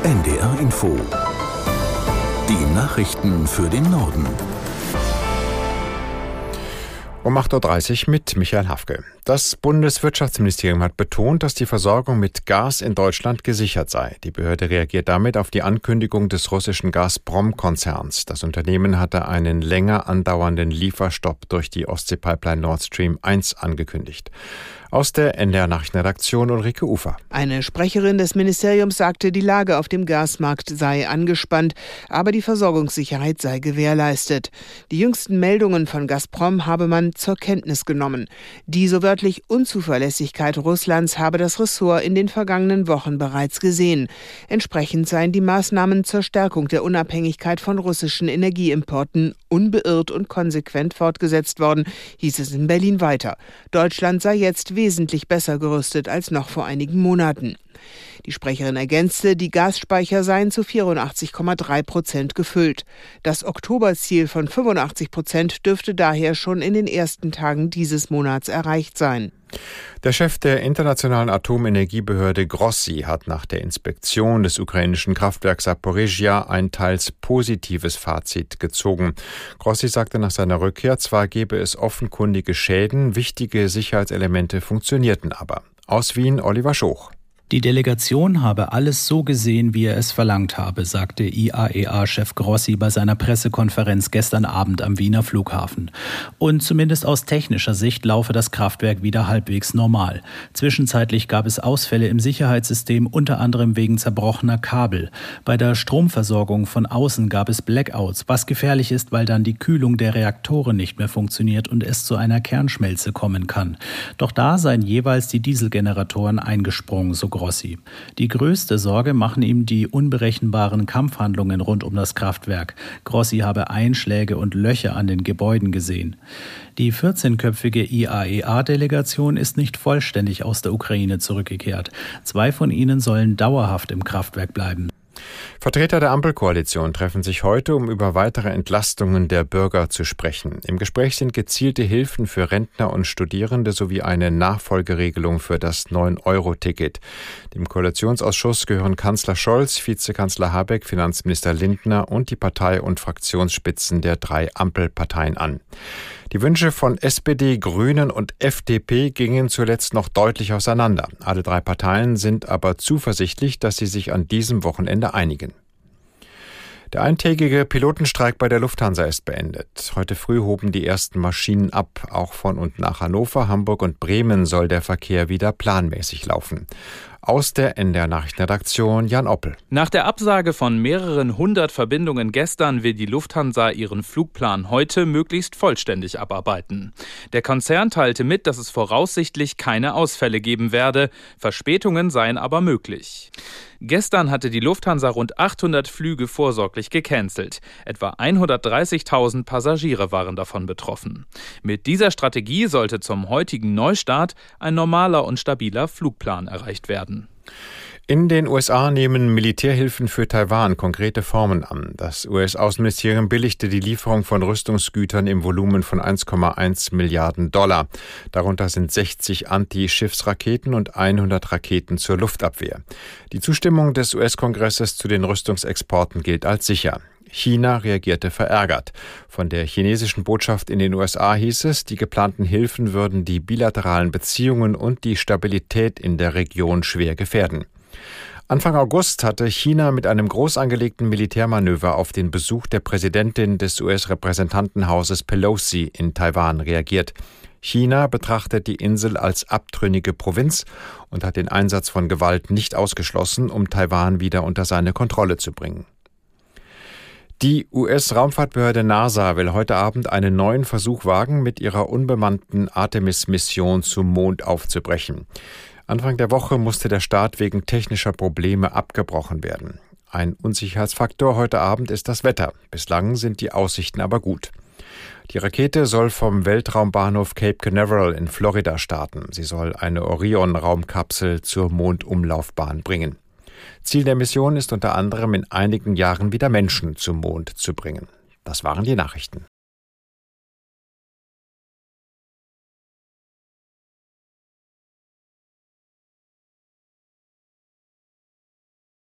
NDR Info. Die Nachrichten für den Norden. Um 8.30 Uhr mit Michael Hafke. Das Bundeswirtschaftsministerium hat betont, dass die Versorgung mit Gas in Deutschland gesichert sei. Die Behörde reagiert damit auf die Ankündigung des russischen Gazprom-Konzerns. Das Unternehmen hatte einen länger andauernden Lieferstopp durch die Ostsee-Pipeline Nord Stream 1 angekündigt. Aus der NDR-Nachrichtenredaktion Ulrike Ufer. Eine Sprecherin des Ministeriums sagte, die Lage auf dem Gasmarkt sei angespannt, aber die Versorgungssicherheit sei gewährleistet. Die jüngsten Meldungen von Gazprom habe man zur Kenntnis genommen. Die so wörtlich Unzuverlässigkeit Russlands habe das Ressort in den vergangenen Wochen bereits gesehen. Entsprechend seien die Maßnahmen zur Stärkung der Unabhängigkeit von russischen Energieimporten unbeirrt und konsequent fortgesetzt worden, hieß es in Berlin weiter. Deutschland sei jetzt wesentlich besser gerüstet als noch vor einigen Monaten. Die Sprecherin ergänzte, die Gasspeicher seien zu 84,3% gefüllt. Das Oktoberziel von 85% dürfte daher schon in den ersten Tagen dieses Monats erreicht sein. Der Chef der Internationalen Atomenergiebehörde Grossi hat nach der Inspektion des ukrainischen Kraftwerks Saporischschja ein teils positives Fazit gezogen. Grossi sagte nach seiner Rückkehr, zwar gebe es offenkundige Schäden, wichtige Sicherheitselemente funktionierten aber. Aus Wien Oliver Schoch. Die Delegation habe alles so gesehen, wie er es verlangt habe, sagte IAEA-Chef Grossi bei seiner Pressekonferenz gestern Abend am Wiener Flughafen. Und zumindest aus technischer Sicht laufe das Kraftwerk wieder halbwegs normal. Zwischenzeitlich gab es Ausfälle im Sicherheitssystem, unter anderem wegen zerbrochener Kabel. Bei der Stromversorgung von außen gab es Blackouts, was gefährlich ist, weil dann die Kühlung der Reaktoren nicht mehr funktioniert und es zu einer Kernschmelze kommen kann. Doch da seien jeweils die Dieselgeneratoren eingesprungen, so Grossi. Die größte Sorge machen ihm die unberechenbaren Kampfhandlungen rund um das Kraftwerk. Grossi habe Einschläge und Löcher an den Gebäuden gesehen. Die 14-köpfige IAEA-Delegation ist nicht vollständig aus der Ukraine zurückgekehrt. 2 von ihnen sollen dauerhaft im Kraftwerk bleiben. Vertreter der Ampelkoalition treffen sich heute, um über weitere Entlastungen der Bürger zu sprechen. Im Gespräch sind gezielte Hilfen für Rentner und Studierende sowie eine Nachfolgeregelung für das 9-Euro-Ticket. Dem Koalitionsausschuss gehören Kanzler Scholz, Vizekanzler Habeck, Finanzminister Lindner und die Partei- und Fraktionsspitzen der 3 Ampelparteien an. Die Wünsche von SPD, Grünen und FDP gingen zuletzt noch deutlich auseinander. Alle 3 Parteien sind aber zuversichtlich, dass sie sich an diesem Wochenende einigen. Der eintägige Pilotenstreik bei der Lufthansa ist beendet. Heute früh hoben die ersten Maschinen ab. Auch von und nach Hannover, Hamburg und Bremen soll der Verkehr wieder planmäßig laufen. Aus der NDR-Nachrichtenredaktion Jan Oppel. Nach der Absage von mehreren hundert Verbindungen gestern will die Lufthansa ihren Flugplan heute möglichst vollständig abarbeiten. Der Konzern teilte mit, dass es voraussichtlich keine Ausfälle geben werde. Verspätungen seien aber möglich. Gestern hatte die Lufthansa rund 800 Flüge vorsorglich gecancelt. Etwa 130.000 Passagiere waren davon betroffen. Mit dieser Strategie sollte zum heutigen Neustart ein normaler und stabiler Flugplan erreicht werden. In den USA nehmen Militärhilfen für Taiwan konkrete Formen an. Das US-Außenministerium billigte die Lieferung von Rüstungsgütern im Volumen von 1,1 Milliarden $. Darunter sind 60 Anti-Schiffsraketen und 100 Raketen zur Luftabwehr. Die Zustimmung des US-Kongresses zu den Rüstungsexporten gilt als sicher. China reagierte verärgert. Von der chinesischen Botschaft in den USA hieß es, die geplanten Hilfen würden die bilateralen Beziehungen und die Stabilität in der Region schwer gefährden. Anfang August hatte China mit einem groß angelegten Militärmanöver auf den Besuch der Präsidentin des US-Repräsentantenhauses Pelosi in Taiwan reagiert. China betrachtet die Insel als abtrünnige Provinz und hat den Einsatz von Gewalt nicht ausgeschlossen, um Taiwan wieder unter seine Kontrolle zu bringen. Die US-Raumfahrtbehörde NASA will heute Abend einen neuen Versuch wagen, mit ihrer unbemannten Artemis-Mission zum Mond aufzubrechen. Anfang der Woche musste der Start wegen technischer Probleme abgebrochen werden. Ein Unsicherheitsfaktor heute Abend ist das Wetter. Bislang sind die Aussichten aber gut. Die Rakete soll vom Weltraumbahnhof Cape Canaveral in Florida starten. Sie soll eine Orion-Raumkapsel zur Mondumlaufbahn bringen. Ziel der Mission ist unter anderem in einigen Jahren wieder Menschen zum Mond zu bringen. Das waren die Nachrichten.